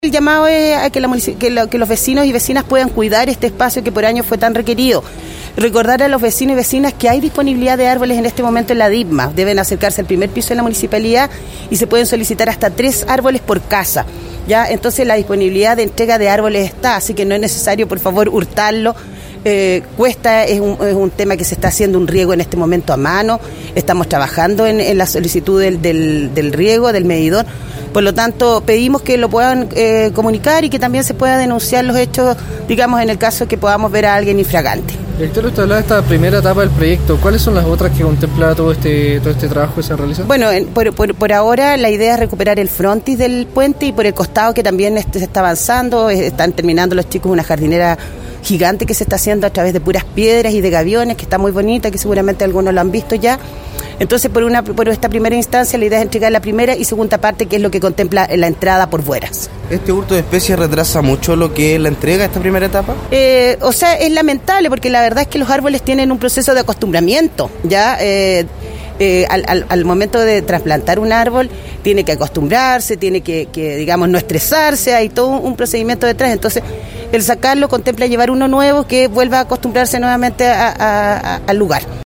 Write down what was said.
El llamado es a que los vecinos y vecinas puedan cuidar este espacio que por años fue tan requerido. Recordar a los vecinos y vecinas que hay disponibilidad de árboles en este momento en la DIPMA. Deben acercarse al primer piso de la municipalidad y se pueden solicitar hasta 3 árboles por casa. ¿Ya? Entonces la disponibilidad de entrega de árboles está, así que no es necesario, por favor, hurtarlo. Cuesta, es un tema que se está haciendo un riego en este momento a mano. Estamos trabajando en la solicitud del riego, del medidor. Por lo tanto, pedimos que lo puedan comunicar y que también se pueda denunciar los hechos, digamos, en el caso que podamos ver a alguien infragante. Director, usted hablaba de esta primera etapa del proyecto. ¿Cuáles son las otras que contempla todo este trabajo que se realiza? Bueno, por ahora la idea es recuperar el frontis del puente y por el costado que también se está avanzando. Están terminando los chicos una jardinera gigante que se está haciendo a través de puras piedras y de gaviones, que está muy bonita, que seguramente algunos lo han visto ya. Entonces, por esta primera instancia, la idea es entregar la primera y segunda parte, que es lo que contempla la entrada por Bueras. ¿Este hurto de especies retrasa mucho lo que es la entrega de esta primera etapa? O sea, es lamentable porque la verdad es que los árboles tienen un proceso de acostumbramiento, ¿ya? Al momento de trasplantar un árbol, tiene que acostumbrarse, tiene que digamos, no estresarse, hay todo un procedimiento detrás. Entonces, el sacarlo contempla llevar uno nuevo que vuelva a acostumbrarse nuevamente al lugar.